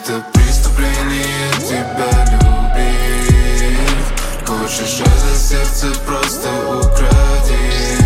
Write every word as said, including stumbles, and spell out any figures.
это преступление тебя любить. Хочешь это сердце, просто укради.